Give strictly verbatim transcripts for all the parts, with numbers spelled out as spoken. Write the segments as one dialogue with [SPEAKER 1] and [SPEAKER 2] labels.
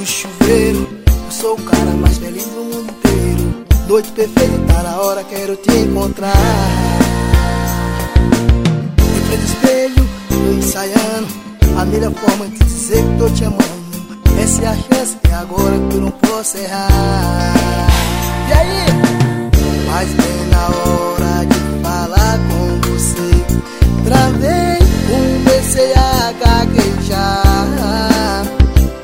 [SPEAKER 1] do chuveiro, eu sou o cara mais feliz do mundo inteiro. Noite perfeita, tá na hora, quero te encontrar. Em frente ao espelho, tô ensaiando a melhor forma de dizer que tô te amando. Essa é a chance, é agora que eu não posso errar. E aí? Mas bem na hora de falar com você, travei, comecei a gaguejar.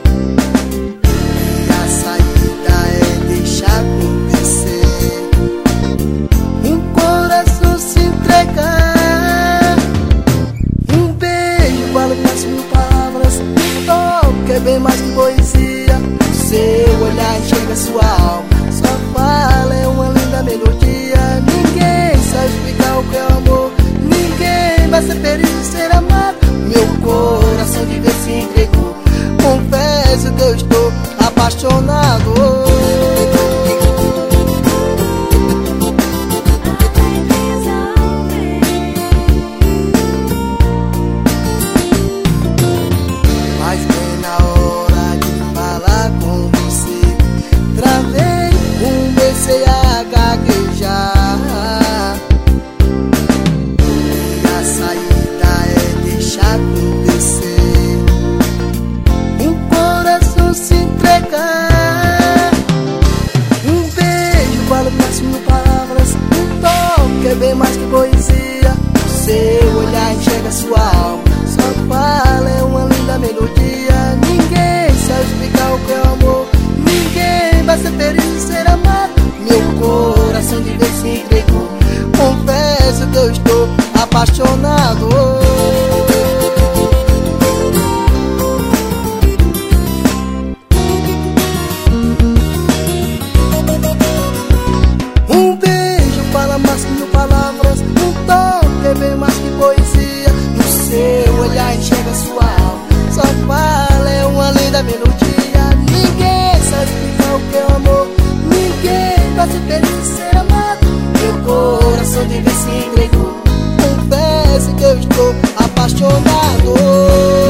[SPEAKER 1] E a saída é deixar acontecer, um coração se entregar. Um beijo vale mais mil palavras, um toque é bem mais que poesia. Seu olhar enxerga sua alma, sua fala é uma linda melodia. Ninguém sabe explicar o que é o amor, ninguém vai ser feliz de ser amado. Meu coração de vez se entregou, confesso que eu estou apaixonado. Mas bem na hora de falar com você, travei, comecei a gaguejar. E a saída é deixar acontecer, um coração se entregar. Um beijo vale mais mil palavras, um toque é bem mais que poesia. Seu olhar enxerga sua alma, sua fala é uma linda melodia. Ninguém sabe explicar o que é o amor, ninguém vai ser feliz de ser amado. Meu coração de vez se entregou, confesso que eu estou apaixonado. Um beijo fala mais que mil palavras, um toque é bem mais que poesia. No seu olhar enxerga sua alma, sua fala é uma linda melodia. Ninguém sabe explicar o que é o amor, ninguém vai ser feliz de ser amado. Meu coração de vez se entregou, confesso que eu estou apaixonado.